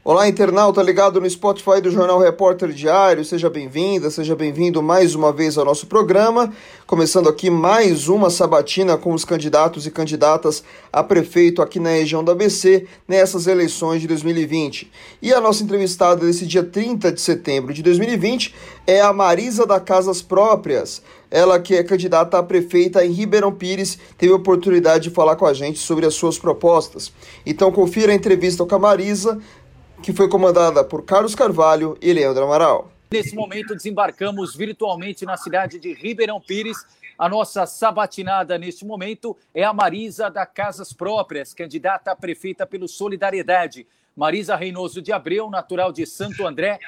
Olá, internauta ligado no Spotify do Jornal Repórter Diário, seja bem-vinda, seja bem-vindo mais uma vez ao nosso programa, começando aqui mais uma sabatina com os candidatos e candidatas a prefeito aqui na região do ABC nessas eleições de 2020. E a nossa entrevistada desse dia 30 de setembro de 2020 é a Marisa da Casas Próprias. Ela que é candidata a prefeita em Ribeirão Pires, teve a oportunidade de falar com a gente sobre as suas propostas. Então confira a entrevista com a Marisa, que foi comandada por Carlos Carvalho e Leandro Amaral. Nesse momento, desembarcamos virtualmente na cidade de Ribeirão Pires. A nossa sabatinada neste momento é a Marisa da Casas Próprias, candidata a prefeita pelo Solidariedade. Marisa Reynoso de Abreu, natural de Santo André,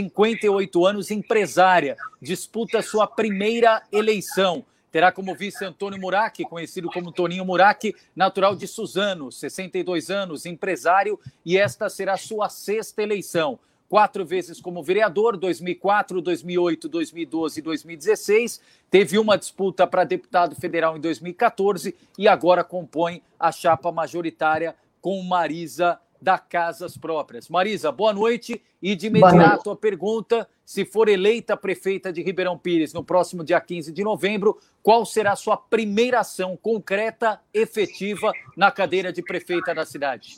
58 anos, empresária. Disputa sua primeira eleição. Terá como vice Antônio Murac, conhecido como Toninho Murac, natural de Suzano, 62 anos, empresário, e esta será sua sexta eleição. 4 vezes como vereador, 2004, 2008, 2012 e 2016. Teve uma disputa para deputado federal em 2014 e agora compõe a chapa majoritária com Marisa da Casas Próprias. Marisa, boa noite. E de imediato a pergunta: se for eleita prefeita de Ribeirão Pires no próximo dia 15 de novembro, qual será a sua primeira ação concreta, efetiva, na cadeira de prefeita da cidade?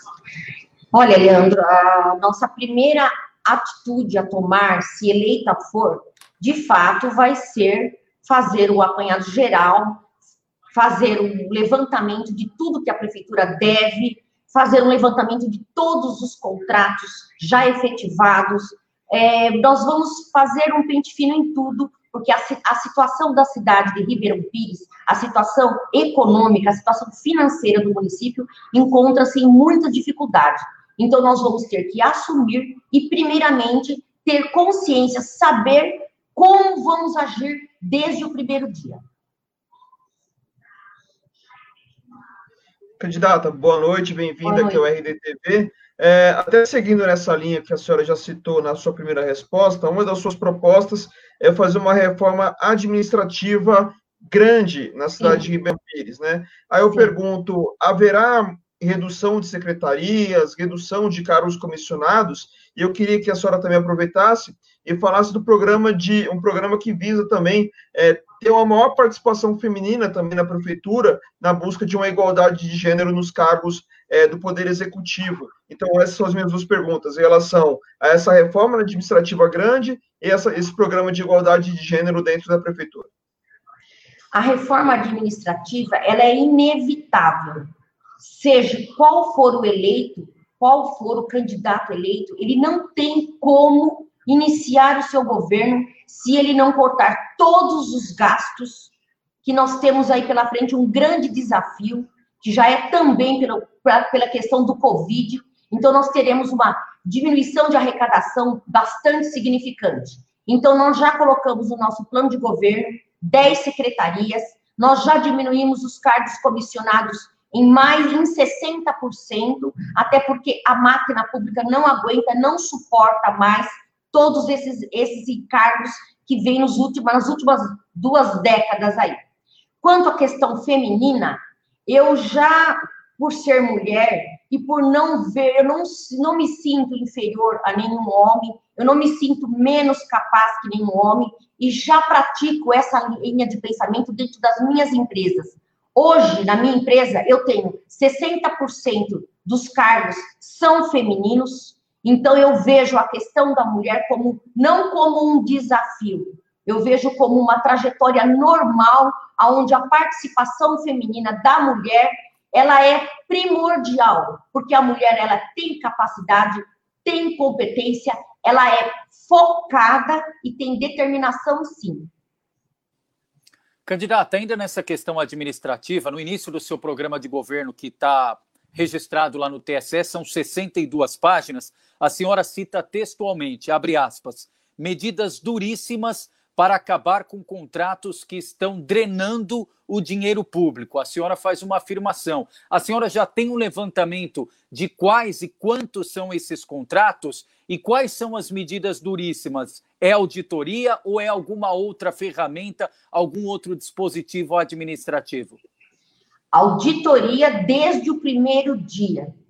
Olha, Leandro, a nossa primeira atitude a tomar, se eleita for, de fato, vai ser fazer o apanhado geral, fazer um levantamento de tudo que a prefeitura deve, fazer um levantamento de todos os contratos já efetivados. Nós vamos fazer um pente fino em tudo, porque a situação da cidade de Ribeirão Pires, a situação econômica, a situação financeira do município encontra-se em muita dificuldade. Então, nós vamos ter que assumir e, primeiramente, ter consciência, saber como vamos agir desde o primeiro dia. Candidata, boa noite, bem-vinda aqui ao RDTV. Até seguindo nessa linha que a senhora já citou na sua primeira resposta, uma das suas propostas é fazer uma reforma administrativa grande na cidade de Ribeirão Pires, né? Aí eu pergunto, haverá redução de secretarias, redução de cargos comissionados? E eu queria que a senhora também aproveitasse e falasse do programa um programa que visa também ter uma maior participação feminina também na prefeitura, na busca de uma igualdade de gênero nos cargos do Poder Executivo. Então, essas são as minhas duas perguntas, em relação a essa reforma administrativa grande e esse programa de igualdade de gênero dentro da prefeitura. A reforma administrativa, ela é inevitável. Seja qual for o eleito, qual for o candidato eleito, ele não tem como iniciar o seu governo se ele não cortar todos os gastos, que nós temos aí pela frente um grande desafio, que já é também pela questão do Covid. Então, nós teremos uma diminuição de arrecadação bastante significante. Então, nós já colocamos no nosso plano de governo 10 secretarias, nós já diminuímos os cargos comissionados em 60%, até porque a máquina pública não aguenta, não suporta mais todos esses encargos que vêm nas últimas 2 décadas aí. Quanto à questão feminina, eu já, por ser mulher e por não ver, eu não me sinto inferior a nenhum homem, eu não me sinto menos capaz que nenhum homem, e já pratico essa linha de pensamento dentro das minhas empresas. Hoje, na minha empresa, eu tenho 60% dos cargos são femininos, então eu vejo a questão da mulher não como um desafio, eu vejo como uma trajetória normal, onde a participação feminina da mulher, ela é primordial, porque a mulher, ela tem capacidade, tem competência, ela é focada e tem determinação, sim. Candidata, ainda nessa questão administrativa, no início do seu programa de governo, que está registrado lá no TSE, são 62 páginas, a senhora cita textualmente, abre aspas, medidas duríssimas para acabar com contratos que estão drenando o dinheiro público. A senhora faz uma afirmação. A senhora já tem um levantamento de quais e quantos são esses contratos e quais são as medidas duríssimas? É auditoria ou é alguma outra ferramenta, algum outro dispositivo administrativo? Auditoria desde o primeiro dia.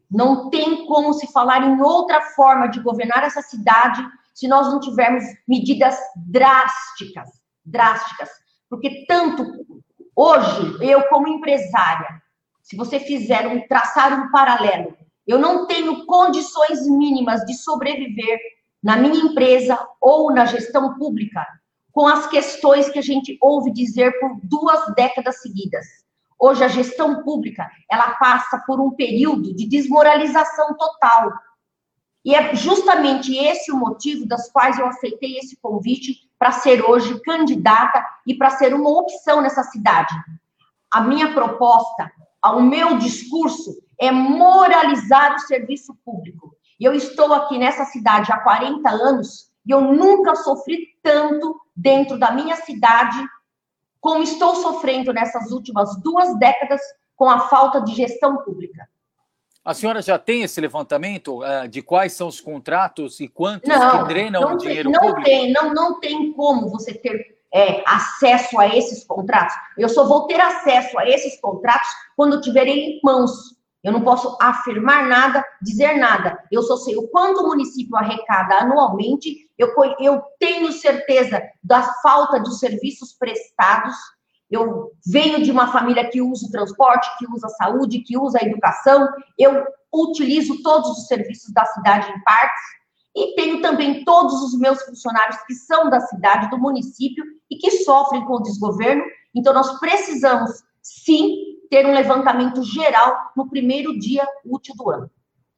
Não tem como se falar em outra forma de governar essa cidade se nós não tivermos medidas drásticas, porque tanto hoje, eu como empresária, se você traçar um paralelo, eu não tenho condições mínimas de sobreviver na minha empresa ou na gestão pública com as questões que a gente ouve dizer por 2 décadas seguidas. Hoje, a gestão pública, ela passa por um período de desmoralização total. E é justamente esse o motivo das quais eu aceitei esse convite para ser hoje candidata e para ser uma opção nessa cidade. A minha proposta, o meu discurso é moralizar o serviço público. E eu estou aqui nessa cidade há 40 anos e eu nunca sofri tanto dentro da minha cidade como estou sofrendo nessas últimas 2 décadas com a falta de gestão pública. A senhora já tem esse levantamento de quais são os contratos e quantos que drenam o dinheiro público? Não tem como você ter acesso a esses contratos. Eu só vou ter acesso a esses contratos quando eu tiver ele em mãos. Eu não posso afirmar nada, dizer nada. Eu só sei o quanto o município arrecada anualmente. Eu tenho certeza da falta de serviços prestados. Eu venho de uma família que usa o transporte, que usa a saúde, que usa a educação. Eu utilizo todos os serviços da cidade em partes. E tenho também todos os meus funcionários que são da cidade, do município, e que sofrem com o desgoverno. Então, nós precisamos, sim, ter um levantamento geral no primeiro dia útil do ano.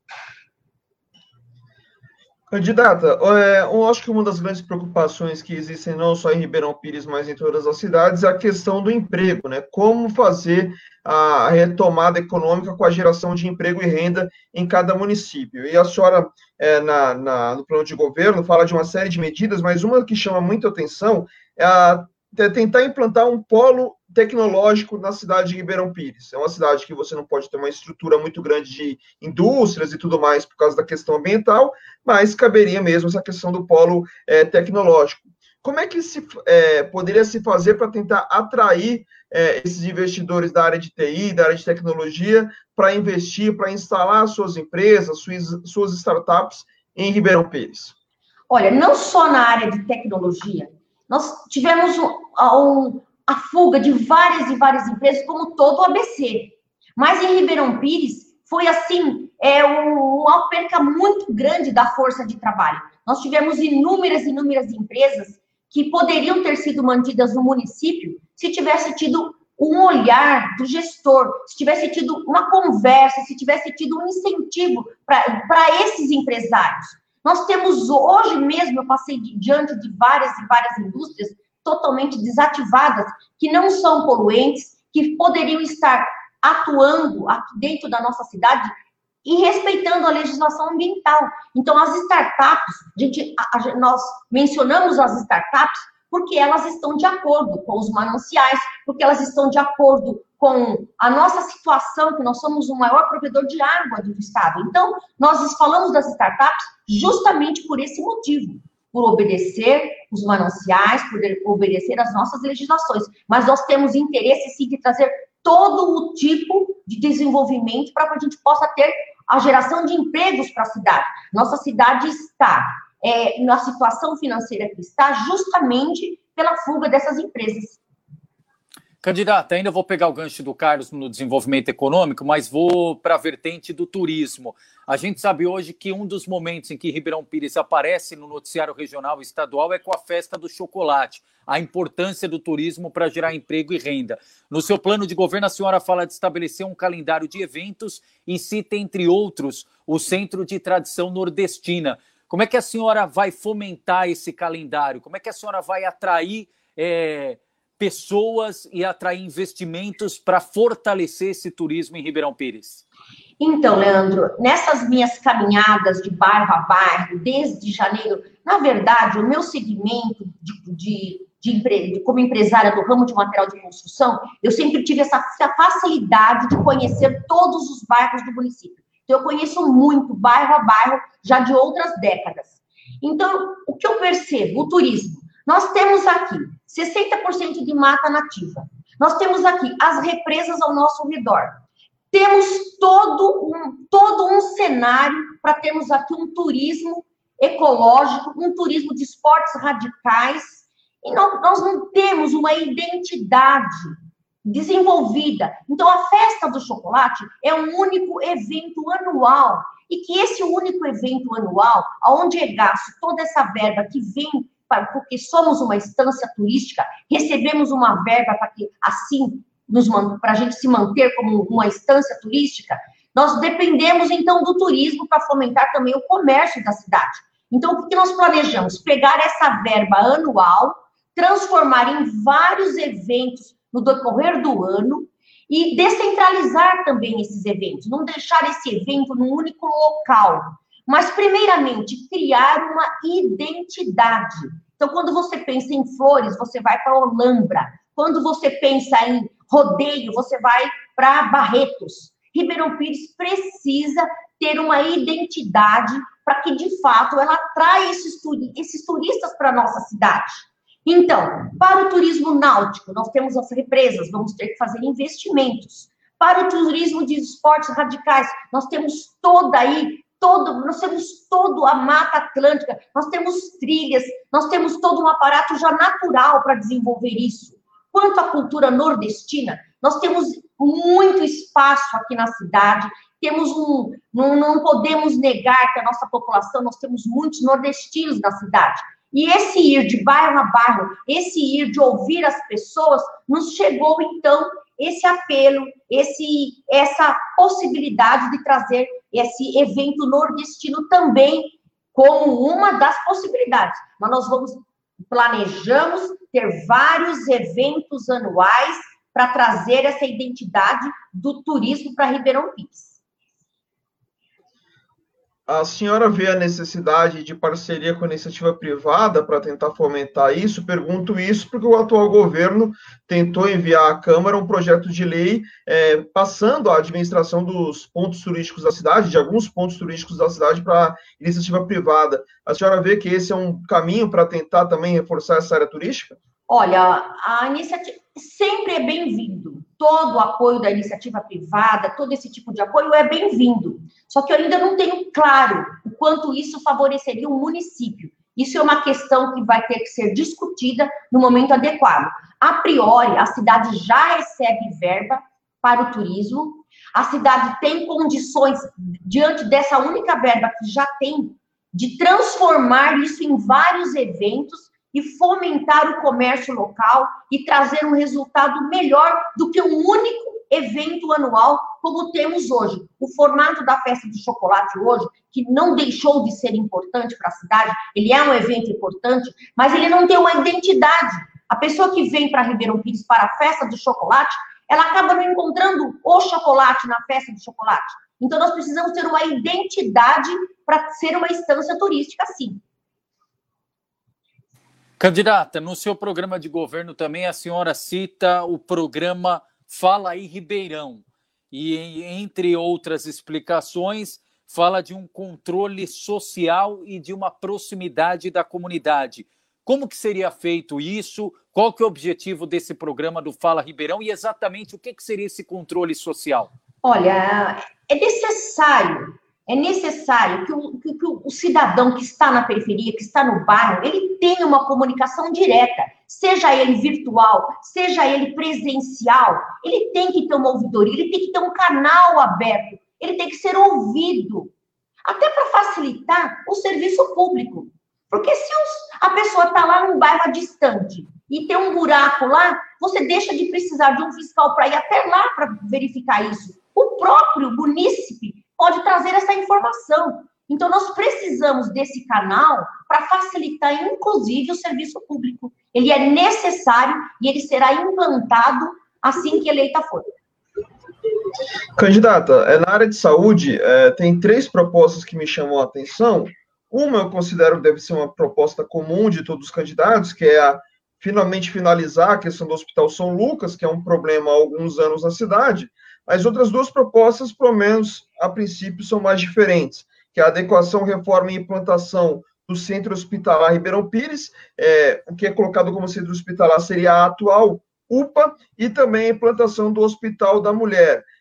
Candidata, eu acho que uma das grandes preocupações que existem não só em Ribeirão Pires, mas em todas as cidades, é a questão do emprego, né? Como fazer a retomada econômica com a geração de emprego e renda em cada município. E a senhora, no plano de governo, fala de uma série de medidas, mas uma que chama muita atenção é tentar implantar um polo tecnológico na cidade de Ribeirão Pires. É uma cidade que você não pode ter uma estrutura muito grande de indústrias e tudo mais por causa da questão ambiental, mas caberia mesmo essa questão do polo tecnológico. Como é que poderia se fazer para tentar atrair esses investidores da área de TI, da área de tecnologia, para investir, para instalar suas empresas, suas startups em Ribeirão Pires? Olha, não só na área de tecnologia, nós tivemos a fuga de várias e várias empresas, como todo o ABC. Mas em Ribeirão Pires, foi assim, uma perca muito grande da força de trabalho. Nós tivemos inúmeras empresas que poderiam ter sido mantidas no município se tivesse tido um olhar do gestor, se tivesse tido uma conversa, se tivesse tido um incentivo para esses empresários. Nós temos, hoje mesmo, eu passei diante de várias e várias indústrias totalmente desativadas, que não são poluentes, que poderiam estar atuando aqui dentro da nossa cidade e respeitando a legislação ambiental. Então, as startups, nós mencionamos as startups porque elas estão de acordo com os mananciais, porque elas estão de acordo com a nossa situação, que nós somos o maior provedor de água do estado. Então, nós falamos das startups justamente por esse motivo, por obedecer os mananciais, por obedecer as nossas legislações. Mas nós temos interesse, sim, de trazer todo o tipo de desenvolvimento para que a gente possa ter a geração de empregos para a cidade. Nossa cidade está na situação financeira que está justamente pela fuga dessas empresas. Candidata, ainda vou pegar o gancho do Carlos no desenvolvimento econômico, mas vou para a vertente do turismo. A gente sabe hoje que um dos momentos em que Ribeirão Pires aparece no noticiário regional e estadual é com a festa do chocolate, a importância do turismo para gerar emprego e renda. No seu plano de governo, a senhora fala de estabelecer um calendário de eventos e cita, entre outros, o Centro de Tradição Nordestina. Como é que a senhora vai fomentar esse calendário? Como é que a senhora vai atrair pessoas e atrair investimentos para fortalecer esse turismo em Ribeirão Pires? Então, Leandro, nessas minhas caminhadas de bairro a bairro, desde janeiro, na verdade, o meu segmento como empresária do ramo de material de construção, eu sempre tive essa facilidade de conhecer todos os bairros do município. Então, eu conheço muito, bairro a bairro, já de outras décadas. Então, o que eu percebo? O turismo. Nós temos aqui 60% de mata nativa. Nós temos aqui as represas ao nosso redor. temos todo um cenário para termos aqui um turismo ecológico, um turismo de esportes radicais, e nós não temos uma identidade desenvolvida. Então, a Festa do Chocolate é um único evento anual, e que esse único evento anual, onde é gasto toda essa verba que vem, porque somos uma instância turística, recebemos uma verba para que, assim, para a gente se manter como uma instância turística, nós dependemos, então, do turismo para fomentar também o comércio da cidade. Então, o que nós planejamos? Pegar essa verba anual, transformar em vários eventos no decorrer do ano e descentralizar também esses eventos, não deixar esse evento num único local, mas, primeiramente, criar uma identidade. Então, quando você pensa em Flores, você vai para Olambra. Quando você pensa em rodeio, você vai para Barretos. Ribeirão Pires precisa ter uma identidade para que, de fato, ela atraia esses turistas para a nossa cidade. Então, para o turismo náutico, nós temos as represas, vamos ter que fazer investimentos. Para o turismo de esportes radicais, nós temos nós temos toda a Mata Atlântica, nós temos trilhas, nós temos todo um aparato já natural para desenvolver isso. Quanto à cultura nordestina, nós temos muito espaço aqui na cidade, não podemos negar que a nossa população, nós temos muitos nordestinos na cidade. E esse ir de bairro a bairro, esse ir de ouvir as pessoas, nos chegou, então, esse apelo, essa possibilidade de trazer esse evento nordestino também como uma das possibilidades. Mas nós planejamos ter vários eventos anuais para trazer essa identidade do turismo para Ribeirão Pires. A senhora vê a necessidade de parceria com a iniciativa privada para tentar fomentar isso? Pergunto isso porque o atual governo tentou enviar à Câmara um projeto de lei passando a administração dos pontos turísticos da cidade, de alguns pontos turísticos da cidade, para a iniciativa privada. A senhora vê que esse é um caminho para tentar também reforçar essa área turística? Olha, a iniciativa sempre é bem-vindo. Todo o apoio da iniciativa privada, todo esse tipo de apoio é bem-vindo. Só que eu ainda não tenho claro o quanto isso favoreceria o município. Isso é uma questão que vai ter que ser discutida no momento adequado. A priori, a cidade já recebe verba para o turismo. A cidade tem condições, diante dessa única verba que já tem, de transformar isso em vários eventos e fomentar o comércio local e trazer um resultado melhor do que um único evento anual, como temos hoje. O formato da Festa do Chocolate hoje, que não deixou de ser importante para a cidade, ele é um evento importante, mas ele não tem uma identidade. A pessoa que vem para Ribeirão Pires para a Festa do Chocolate, ela acaba não encontrando o chocolate na Festa do Chocolate. Então, nós precisamos ter uma identidade para ser uma instância turística, sim. Candidata, no seu programa de governo também a senhora cita o programa Fala aí Ribeirão e, entre outras explicações, fala de um controle social e de uma proximidade da comunidade. Como que seria feito isso? Qual que é o objetivo desse programa do Fala Ribeirão e exatamente o que seria esse controle social? Olha, é necessário que o cidadão que está na periferia, que está no bairro, ele tenha uma comunicação direta, seja ele virtual, seja ele presencial, ele tem que ter uma ouvidoria, ele tem que ter um canal aberto, ele tem que ser ouvido, até para facilitar o serviço público. Porque se a pessoa está lá num bairro distante e tem um buraco lá, você deixa de precisar de um fiscal para ir até lá para verificar isso. O próprio munícipe pode trazer essa informação. Então, nós precisamos desse canal para facilitar, inclusive, o serviço público. Ele é necessário e ele será implantado assim que eleita for. Candidata, na área de saúde, tem 3 propostas que me chamam a atenção. Uma eu considero que deve ser uma proposta comum de todos os candidatos, que é finalmente finalizar a questão do Hospital São Lucas, que é um problema há alguns anos na cidade. As outras 2 propostas, pelo menos a princípio, são mais diferentes, que é a adequação, reforma e implantação do Centro Hospitalar Ribeirão Pires, o que é colocado como Centro Hospitalar seria a atual UPA, e também a implantação do Hospital da Mulher.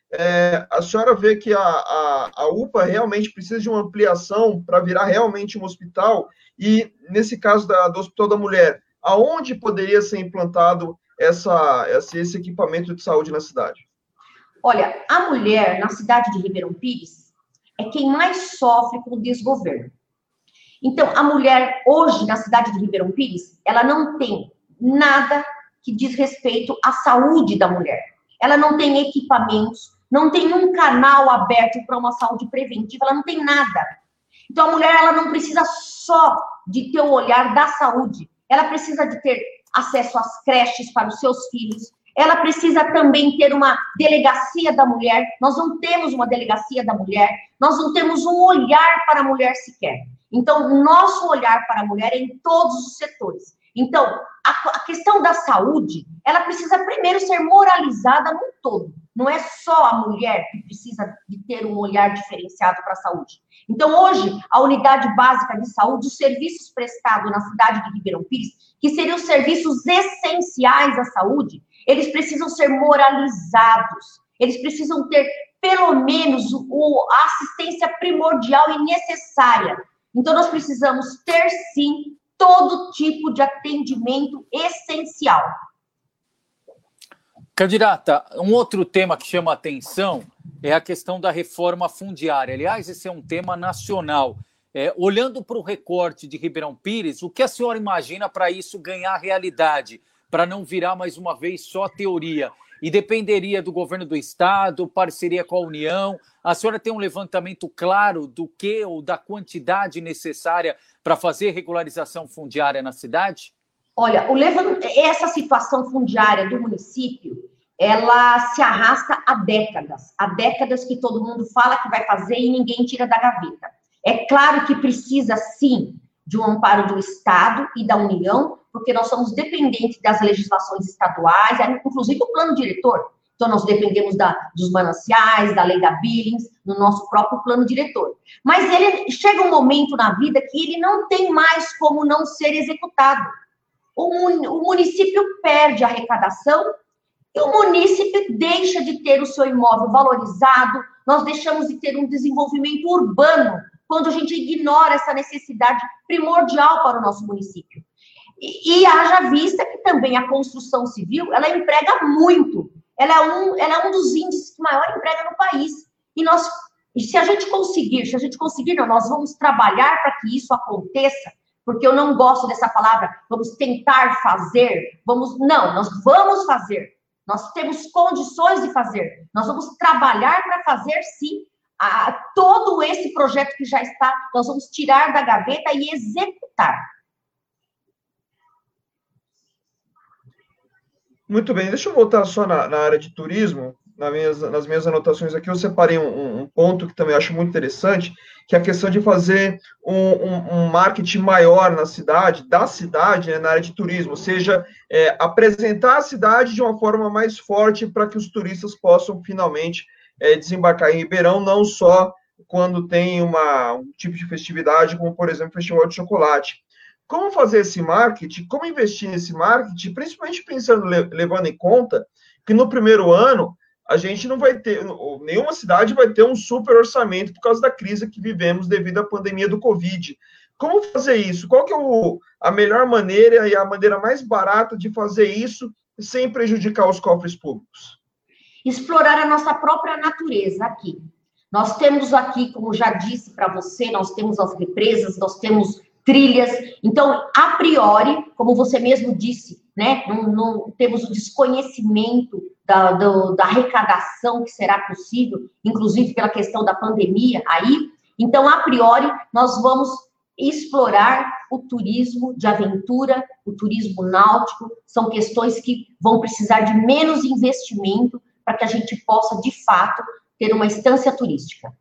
A senhora vê que a UPA realmente precisa de uma ampliação para virar realmente um hospital? E, nesse caso do Hospital da Mulher, aonde poderia ser implantado esse equipamento de saúde na cidade? Olha, a mulher na cidade de Ribeirão Pires é quem mais sofre com o desgoverno. Então, a mulher hoje na cidade de Ribeirão Pires, ela não tem nada que diz respeito à saúde da mulher. Ela não tem equipamentos, não tem um canal aberto para uma saúde preventiva, ela não tem nada. Então, a mulher, ela não precisa só de ter o olhar da saúde, ela precisa de ter acesso às creches para os seus filhos, ela precisa também ter uma delegacia da mulher. Nós não temos uma delegacia da mulher, nós não temos um olhar para a mulher sequer. Então, o nosso olhar para a mulher é em todos os setores. Então, a questão da saúde, ela precisa primeiro ser moralizada no todo. Não é só a mulher que precisa de ter um olhar diferenciado para a saúde. Então, hoje, a unidade básica de saúde, os serviços prestados na cidade de Ribeirão Pires, que seriam os serviços essenciais à saúde, eles precisam ser moralizados. Eles precisam ter, pelo menos, a assistência primordial e necessária. Então, nós precisamos ter, sim, todo tipo de atendimento essencial. Candidata, um outro tema que chama a atenção é a questão da reforma fundiária. Aliás, esse é um tema nacional. Olhando para o recorte de Ribeirão Pires, o que a senhora imagina para isso ganhar realidade, para não virar mais uma vez só teoria? E dependeria do governo do estado, parceria com a União? A senhora tem um levantamento claro do que ou da quantidade necessária para fazer regularização fundiária na cidade? Olha, essa situação fundiária do município, ela se arrasta há décadas que todo mundo fala que vai fazer e ninguém tira da gaveta. É claro que precisa, sim, de um amparo do Estado e da União, porque nós somos dependentes das legislações estaduais, inclusive do plano diretor. Então, nós dependemos dos mananciais, da lei da Billings, no nosso próprio plano diretor. Mas chega um momento na vida que ele não tem mais como não ser executado. O município perde a arrecadação e o município deixa de ter o seu imóvel valorizado, nós deixamos de ter um desenvolvimento urbano, quando a gente ignora essa necessidade primordial para o nosso município. E haja vista que também a construção civil, ela emprega muito. Ela é um dos índices que maior emprega no país. E se a gente conseguir, não, nós vamos trabalhar para que isso aconteça, porque eu não gosto dessa palavra, vamos tentar fazer, nós vamos fazer. Nós temos condições de fazer. Nós vamos trabalhar para fazer, sim, todo esse projeto que já está, nós vamos tirar da gaveta e executar. Muito bem, deixa eu voltar só na área de turismo. Nas minhas anotações aqui, eu separei um ponto que também acho muito interessante, que é a questão de fazer um marketing maior da cidade, né, na área de turismo, ou seja, apresentar a cidade de uma forma mais forte para que os turistas possam finalmente desembarcar em Ribeirão, não só quando tem um tipo de festividade, como, por exemplo, o Festival de Chocolate. Como fazer esse marketing, como investir nesse marketing, principalmente levando em conta que no primeiro ano a gente não vai ter, nenhuma cidade vai ter um super orçamento por causa da crise que vivemos devido à pandemia do Covid. Como fazer isso? Qual que é a melhor maneira e a maneira mais barata de fazer isso sem prejudicar os cofres públicos? Explorar a nossa própria natureza aqui. Nós temos aqui, como já disse para você, nós temos as represas, nós temos trilhas. Então, a priori, como você mesmo disse, né, não temos o desconhecimento da arrecadação que será possível, inclusive pela questão da pandemia aí. Então, a priori, nós vamos explorar o turismo de aventura, o turismo náutico, são questões que vão precisar de menos investimento para que a gente possa, de fato, ter uma estância turística.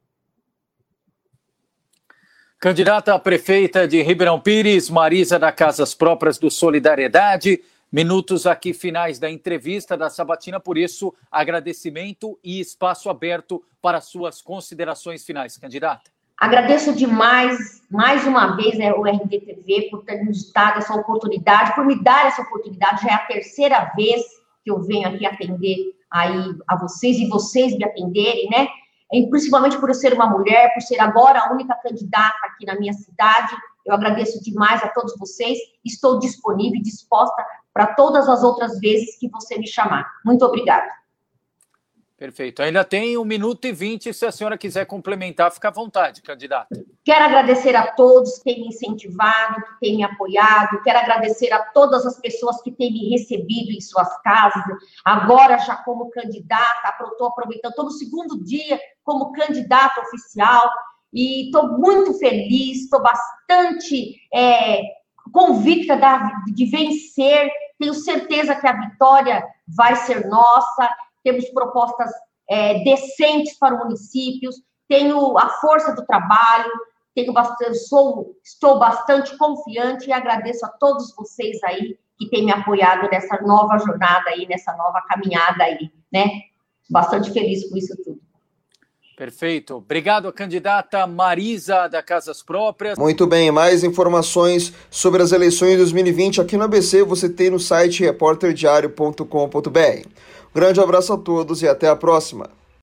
Candidata a prefeita de Ribeirão Pires, Marisa da Casas Próprias do Solidariedade. Minutos aqui finais da entrevista da Sabatina, por isso, agradecimento e espaço aberto para suas considerações finais, candidata. Agradeço demais, mais uma vez, o RDTV, por ter nos dado essa oportunidade, por me dar essa oportunidade. Já é a terceira vez que eu venho aqui atender aí a vocês e vocês me atenderem, né? Principalmente por eu ser uma mulher, por ser agora a única candidata aqui na minha cidade. Eu agradeço demais a todos vocês. Estou disponível e disposta para todas as outras vezes que você me chamar. Muito obrigada. Perfeito. Ainda tem 1 minuto e 20, se a senhora quiser complementar, fica à vontade, candidata. Quero agradecer a todos que têm me incentivado, que têm me apoiado. Quero agradecer a todas as pessoas que têm me recebido em suas casas. Agora, já como candidata, estou aproveitando todo o segundo dia como candidata oficial. E estou muito feliz, estou bastante convicta de vencer. Tenho certeza que a vitória vai ser nossa. Temos propostas decentes para os municípios, tenho a força do trabalho, estou bastante confiante e agradeço a todos vocês aí que têm me apoiado nessa nova jornada aí, nessa nova caminhada aí, né? Bastante feliz com isso tudo. Perfeito. Obrigado, a candidata Marisa da Casas Próprias. Muito bem, mais informações sobre as eleições de 2020 aqui no ABC você tem no site repórterdiario.com.br. Grande abraço a todos e até a próxima.